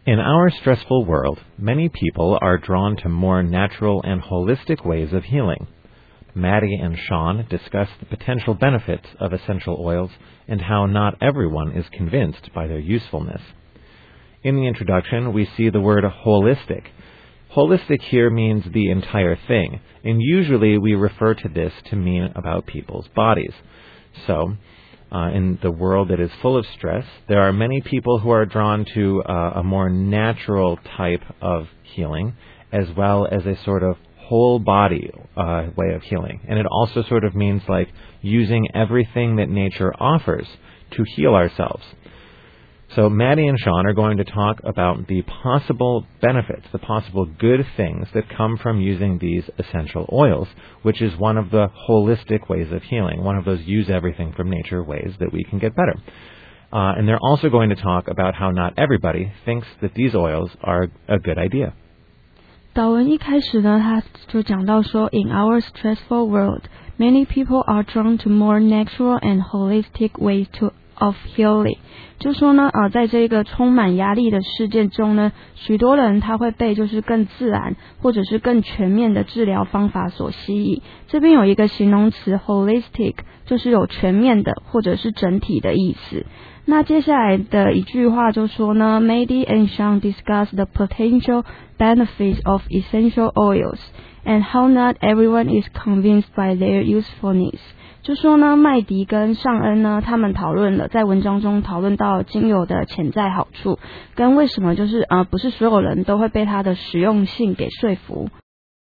In our stressful world, many people are drawn to more natural and holistic ways of healing. Maddie and Sean discuss the potential benefits of essential oils and how not everyone is convinced by their usefulness. In the introduction, we see the word holistic. Holistic here means the entire thing, and usually we refer to this to mean about people's bodies. So, in the world that is full of stress, there are many people who are drawn to a more natural type of healing, as well as a sort of whole body way of healing. And it also sort of means like using everything that nature offers to heal ourselves. So Maddie and Sean are going to talk about the possible benefits, the possible good things that come from using these essential oils, which is one of the holistic ways of healing, one of those use everything from nature ways that we can get better. And they're also going to talk about how not everybody thinks that these oils are a good idea. 导文一开始呢，他就讲到说 ，In our stressful world, many people are drawn to more natural and holistic ways of healing。就说呢，在这个充满压力的事件中呢，许多人他会被就是更自然或者是更全面的治疗方法所吸引。这边有一个形容词 holistic， 就是有全面的或者是整体的意思。那接下来的一句话就说呢 ，Maddie and Sean discuss the potential benefits of essential oils and how not everyone is convinced by their usefulness。就说呢，麦迪跟尚恩呢，他们讨论了，在文章中讨论到精油的潜在好处，跟为什么就是不是所有人都会被它的实用性给说服。